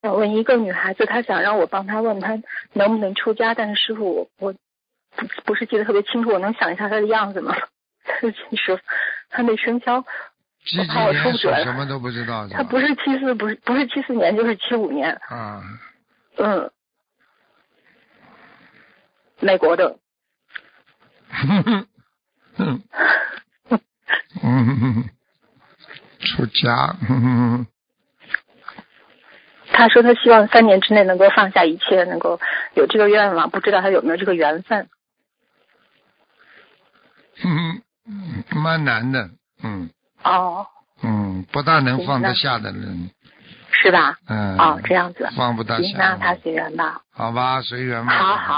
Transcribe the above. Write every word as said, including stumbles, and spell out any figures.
想问一个女孩子，她想让我帮她问她能不能出家，但是师傅我我不不是记得特别清楚，我能想一下她的样子吗？其实她那生肖， 几几我怕我说年不准。 属什么都不知道是吧？ 她不是七四，不是不是七四年，就是七五年。 啊， 嗯，美国的。 哼哼哼，嗯哼哼，出家，哼哼哼。 他说他希望三年之内能够放下一切，能够有这个愿望，不知道他有没有这个缘分。 嗯，嗯蛮难的，嗯。 哦。 嗯，不大能放得下的人。 是吧？ 嗯。 哦，这样子。 放不大下。 行，那他随缘吧。 好吧，随缘吧。 好好。